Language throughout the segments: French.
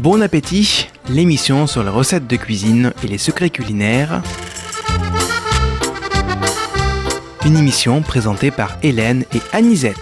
Bon appétit, l'émission sur les recettes de cuisine et les secrets culinaires. Une émission présentée par Hélène et Anisette.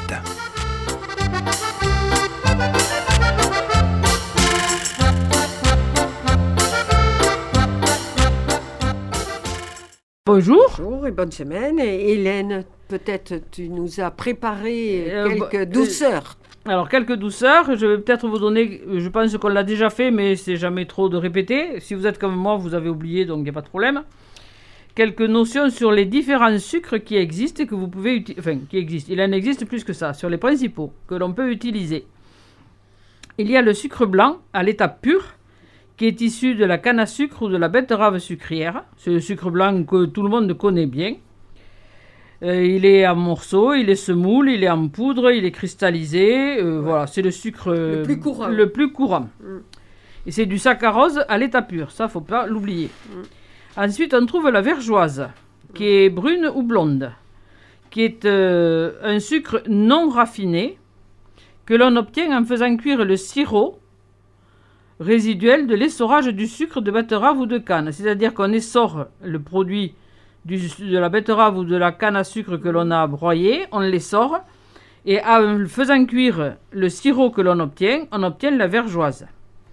Bonjour. Bonjour et bonne semaine. Et Hélène, peut-être tu nous as préparé quelques douceurs. Alors, quelques douceurs, je vais peut-être vous donner, je pense qu'on l'a déjà fait, mais c'est jamais trop de répéter. Si vous êtes comme moi, vous avez oublié, donc il n'y a pas de problème. Quelques notions sur les différents sucres qui existent et que vous pouvez utiliser. Enfin, qui existent. Il en existe plus que ça, sur les principaux, que l'on peut utiliser. Il y a le sucre blanc à l'état pur, qui est issu de la canne à sucre ou de la betterave sucrière. C'est le sucre blanc que tout le monde connaît bien. Il est en morceaux, il est semoule, il est en poudre, il est cristallisé. Voilà, c'est le sucre le plus courant. Et c'est du saccharose à l'état pur, ça faut pas l'oublier. Ensuite, on trouve la vergeoise, qui est brune ou blonde, qui est un sucre non raffiné que l'on obtient en faisant cuire le sirop résiduel de l'essorage du sucre de betterave ou de canne. C'est-à-dire qu'on essore le produit de la betterave ou de la canne à sucre que l'on a broyé, on l'essore, et en faisant cuire le sirop que l'on obtient, on obtient la vergeoise.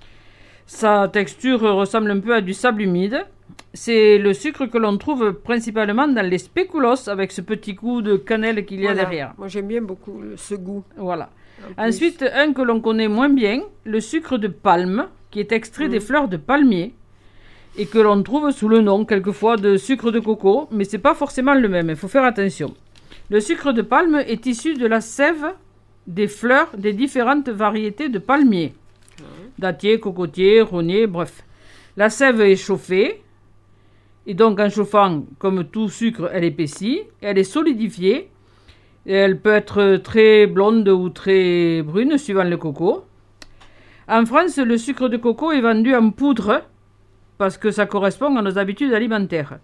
Sa texture ressemble un peu à du sable humide. C'est le sucre que l'on trouve principalement dans les spéculoos, avec ce petit goût de cannelle qu'il y a derrière. Moi j'aime bien beaucoup ce goût. Voilà. Ensuite, un que l'on connaît moins bien, le sucre de palme, qui est extrait des fleurs de palmier, et que l'on trouve sous le nom quelquefois de sucre de coco, mais c'est pas forcément le même, il faut faire attention. Le sucre de palme est issu de la sève des fleurs des différentes variétés de palmiers. Dattier, cocotier, rognier, bref. La sève est chauffée, et donc en chauffant, comme tout sucre, elle épaissit, elle est solidifiée, et elle peut être très blonde ou très brune, suivant le coco. En France, le sucre de coco est vendu en poudre, parce que ça correspond à nos habitudes alimentaires.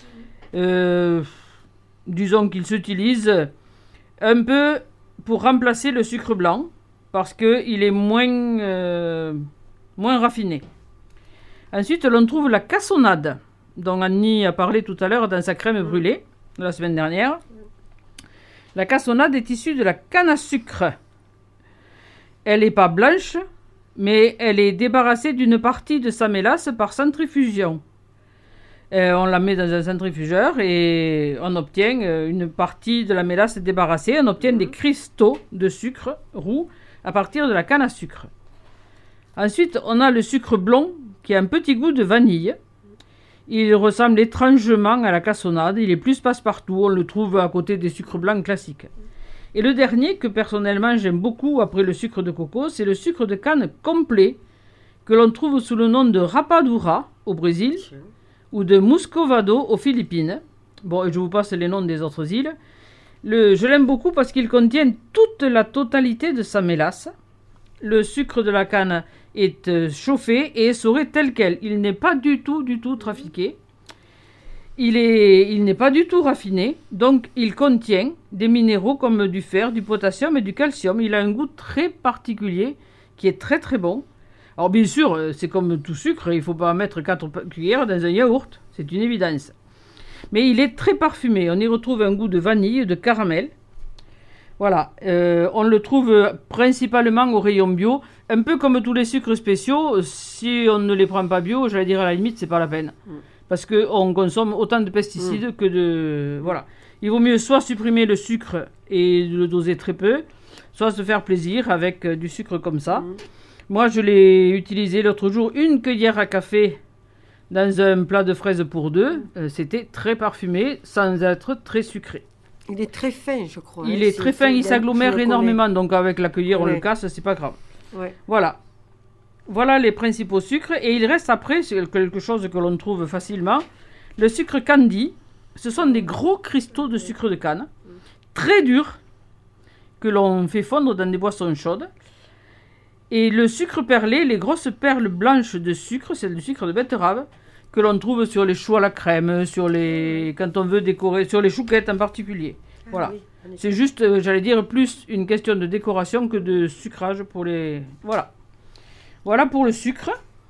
Disons qu'il s'utilise un peu pour remplacer le sucre blanc, parce qu'il est moins raffiné. Ensuite, l'on trouve la cassonade, dont Annie a parlé tout à l'heure dans sa crème brûlée, la semaine dernière. La cassonade est issue de la canne à sucre. Elle n'est pas blanche, mais elle est débarrassée d'une partie de sa mélasse par centrifusion. On la met dans un centrifugeur et on obtient une partie de la mélasse débarrassée. On obtient des cristaux de sucre roux à partir de la canne à sucre. Ensuite, on a le sucre blond qui a un petit goût de vanille. Il ressemble étrangement à la cassonade. Il est plus passe-partout. On le trouve à côté des sucres blancs classiques. Et le dernier, que personnellement j'aime beaucoup après le sucre de coco, c'est le sucre de canne complet, que l'on trouve sous le nom de rapadura au Brésil, ou de muscovado aux Philippines. Bon, et je vous passe les noms des autres îles. Je l'aime beaucoup parce qu'il contient toute la totalité de sa mélasse. Le sucre de la canne est chauffé et essoré tel quel. Il n'est pas du tout trafiqué. Il n'est pas du tout raffiné, donc il contient des minéraux comme du fer, du potassium et du calcium. Il a un goût très particulier qui est très très bon. Alors bien sûr, c'est comme tout sucre, il ne faut pas mettre 4 cuillères dans un yaourt, c'est une évidence. Mais il est très parfumé, on y retrouve un goût de vanille, de caramel. Voilà, on le trouve principalement au rayon bio, un peu comme tous les sucres spéciaux. Si on ne les prend pas bio, j'allais dire à la limite, c'est pas la peine. Parce qu'on consomme autant de pesticides que de... Voilà. Il vaut mieux soit supprimer le sucre et le doser très peu, soit se faire plaisir avec du sucre comme ça. Moi, je l'ai utilisé l'autre jour, une cuillère à café dans un plat de fraises pour deux. C'était très parfumé, sans être très sucré. Il est très fin, je crois. Il est très fin, il s'agglomère énormément. Donc avec la cuillère, on le casse, c'est pas grave. Voilà. Voilà les principaux sucres. Et il reste après, c'est quelque chose que l'on trouve facilement, le sucre candy. Ce sont des gros cristaux de sucre de canne, très durs, que l'on fait fondre dans des boissons chaudes. Et le sucre perlé, les grosses perles blanches de sucre, c'est du sucre de betterave, que l'on trouve sur les choux à la crème, quand on veut décorer, sur les chouquettes en particulier. Voilà. C'est juste, j'allais dire, plus une question de décoration que de sucrage pour les... Voilà. Voilà pour le sucre.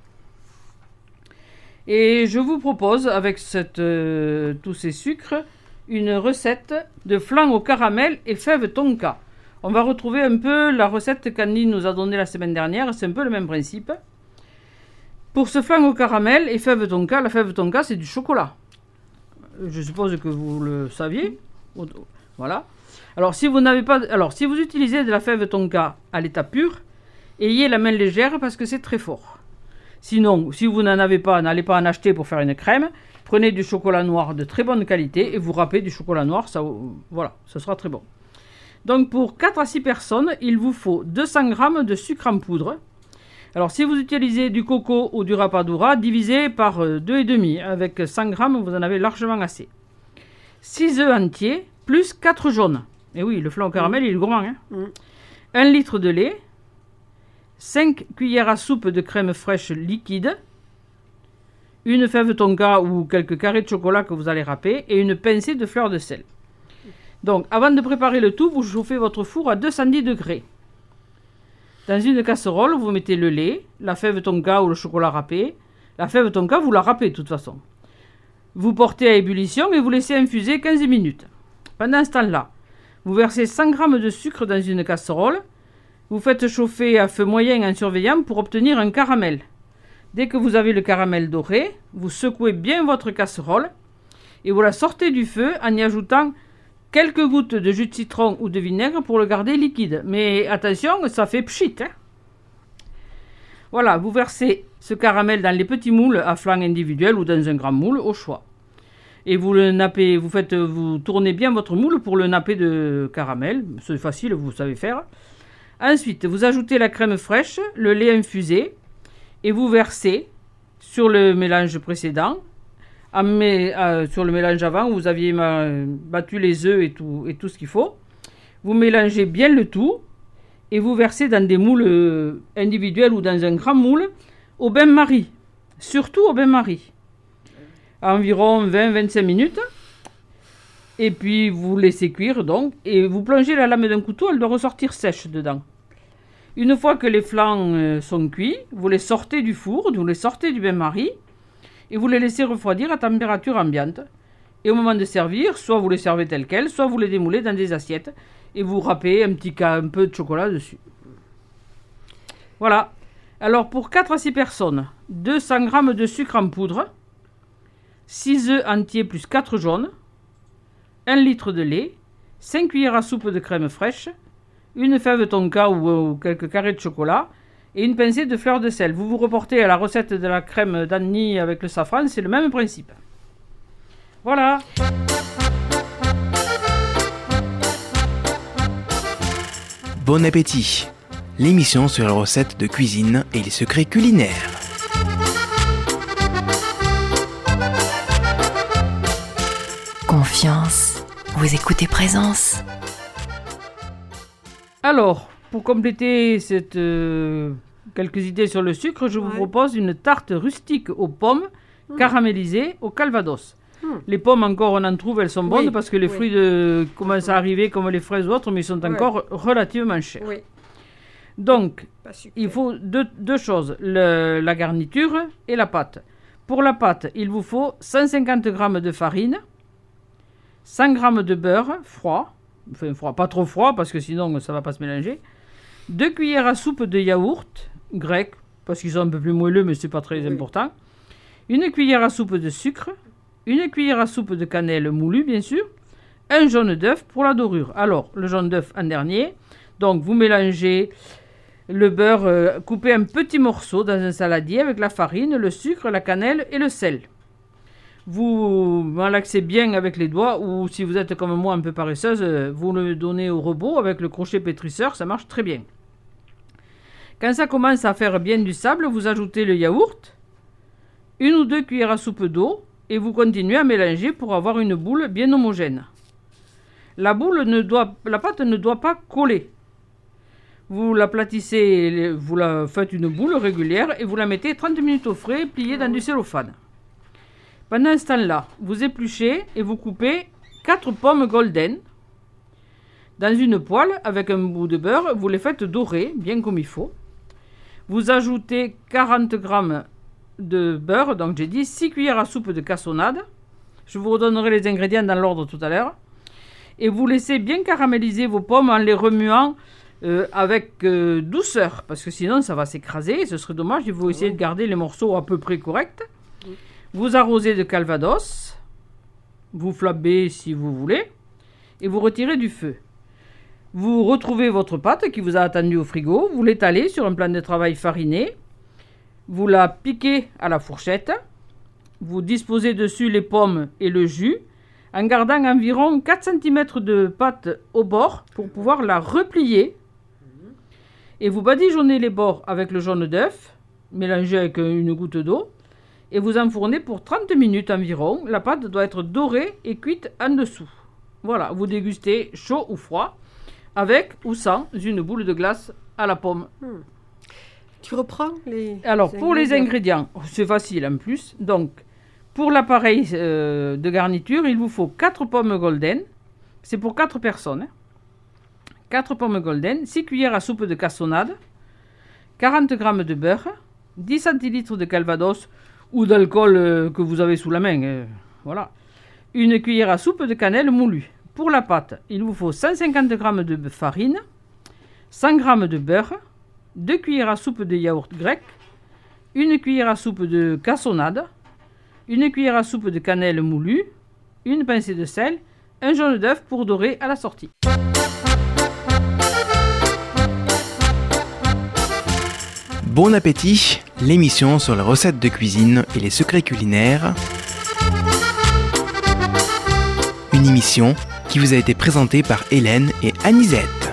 Et je vous propose, avec tous ces sucres, une recette de flan au caramel et fèves tonka. On va retrouver un peu la recette qu'Annie nous a donnée la semaine dernière. C'est un peu le même principe. Pour ce flan au caramel et fèves tonka, la fève tonka, c'est du chocolat. Je suppose que vous le saviez. Voilà. Alors, si vous utilisez de la fève tonka à l'état pur, ayez la main légère parce que c'est très fort. Sinon, si vous n'en avez pas, n'allez pas en acheter pour faire une crème. Prenez du chocolat noir de très bonne qualité et vous râpez du chocolat noir. Voilà, ça sera très bon. Donc, pour 4 à 6 personnes, il vous faut 200 g de sucre en poudre. Alors, si vous utilisez du coco ou du rapadura, divisez par 2,5. Avec 100 g, vous en avez largement assez. 6 œufs entiers, plus 4 jaunes. Et oui, le flan au caramel, il est gourmand. Hein. 1 litre de lait. 5 cuillères à soupe de crème fraîche liquide. Une fève tonka ou quelques carrés de chocolat que vous allez râper. Et une pincée de fleur de sel. Donc, avant de préparer le tout, vous chauffez votre four à 210 degrés. Dans une casserole, vous mettez le lait, la fève tonka ou le chocolat râpé. La fève tonka, vous la râpez de toute façon. Vous portez à ébullition et vous laissez infuser 15 minutes. Pendant ce temps-là, vous versez 100 g de sucre dans une casserole. Vous faites chauffer à feu moyen en surveillant pour obtenir un caramel. Dès que vous avez le caramel doré, vous secouez bien votre casserole et vous la sortez du feu en y ajoutant quelques gouttes de jus de citron ou de vinaigre pour le garder liquide. Mais attention, ça fait pchit. Hein. Voilà, vous versez ce caramel dans les petits moules à flan individuel ou dans un grand moule au choix. Et vous le nappez, vous tournez bien votre moule pour le napper de caramel. C'est facile, vous savez faire. Ensuite, vous ajoutez la crème fraîche, le lait infusé et vous versez sur le mélange précédent. Sur le mélange avant où vous aviez battu les œufs et tout ce qu'il faut. Vous mélangez bien le tout et vous versez dans des moules individuels ou dans un grand moule au bain-marie. Surtout au bain-marie. Environ 20-25 minutes. Et puis vous laissez cuire donc. Et vous plongez la lame d'un couteau, elle doit ressortir sèche dedans. Une fois que les flancs sont cuits, vous les sortez du four, vous les sortez du bain-marie. Et vous les laissez refroidir à température ambiante. Et au moment de servir, soit vous les servez tels quels, soit vous les démoulez dans des assiettes et vous râpez un peu de chocolat dessus. Voilà. Alors pour 4 à 6 personnes, 200 g de sucre en poudre, 6 œufs entiers plus 4 jaunes, 1 litre de lait, 5 cuillères à soupe de crème fraîche, une fève tonka ou quelques carrés de chocolat, et une pincée de fleur de sel. Vous vous reportez à la recette de la crème d'Annie avec le safran, c'est le même principe. Voilà. Bon appétit. L'émission sur les recettes de cuisine et les secrets culinaires. Confiance. Vous écoutez Présence. Alors, pour compléter quelques idées sur le sucre, je vous propose une tarte rustique aux pommes caramélisées au calvados. Les pommes, encore, on en trouve, elles sont bonnes parce que les fruits commencent à arriver comme les fraises ou autres, mais ils sont encore relativement chers. Oui. Donc, il faut deux choses, la garniture et la pâte. Pour la pâte, il vous faut 150 g de farine, 100 g de beurre froid, pas trop froid parce que sinon ça ne va pas se mélanger, 2 cuillères à soupe de yaourt grec, parce qu'ils sont un peu plus moelleux mais ce n'est pas très important, une cuillère à soupe de sucre, une cuillère à soupe de cannelle moulue bien sûr, un jaune d'œuf pour la dorure. Alors, le jaune d'œuf en dernier, donc vous mélangez le beurre coupé en petits morceaux dans un saladier avec la farine, le sucre, la cannelle et le sel. Vous malaxez bien avec les doigts ou si vous êtes comme moi un peu paresseuse, vous le donnez au robot avec le crochet pétrisseur, ça marche très bien. Quand ça commence à faire bien du sable, vous ajoutez le yaourt, 1 ou 2 cuillères à soupe d'eau et vous continuez à mélanger pour avoir une boule bien homogène. La pâte ne doit pas coller. Vous l'aplatissez, vous la faites une boule régulière et vous la mettez 30 minutes au frais pliée dans du cellophane. Pendant ce temps-là, vous épluchez et vous coupez 4 pommes golden. Dans une poêle, avec un bout de beurre, vous les faites dorer, bien comme il faut. Vous ajoutez 40 g de beurre, donc j'ai dit 6 cuillères à soupe de cassonade. Je vous redonnerai les ingrédients dans l'ordre tout à l'heure. Et vous laissez bien caraméliser vos pommes en les remuant avec douceur, parce que sinon ça va s'écraser et ce serait dommage. Il faut essayer de garder les morceaux à peu près corrects. Vous arrosez de calvados, vous flambez si vous voulez, et vous retirez du feu. Vous retrouvez votre pâte qui vous a attendu au frigo, vous l'étalez sur un plan de travail fariné, vous la piquez à la fourchette, vous disposez dessus les pommes et le jus, en gardant environ 4 cm de pâte au bord pour pouvoir la replier. Et vous badigeonnez les bords avec le jaune d'œuf, mélangé avec une goutte d'eau, et vous enfournez pour 30 minutes environ. La pâte doit être dorée et cuite en dessous. Voilà, vous dégustez chaud ou froid, avec ou sans une boule de glace à la pomme. Tu reprends les Alors, pour les ingrédients, c'est facile en plus. Donc, pour l'appareil de garniture, il vous faut 4 pommes golden. C'est pour 4 personnes. 4 pommes golden, 6 cuillères à soupe de cassonade, 40 g de beurre, 10 centilitres de calvados ou d'alcool que vous avez sous la main. Voilà. Une cuillère à soupe de cannelle moulue. Pour la pâte, il vous faut 150 g de farine, 100 g de beurre, 2 cuillères à soupe de yaourt grec, 1 cuillère à soupe de cassonade, 1 cuillère à soupe de cannelle moulue, une pincée de sel, un jaune d'œuf pour dorer à la sortie. Bon appétit, l'émission sur les recettes de cuisine et les secrets culinaires. Une émission qui vous a été présentée par Hélène et Anisette.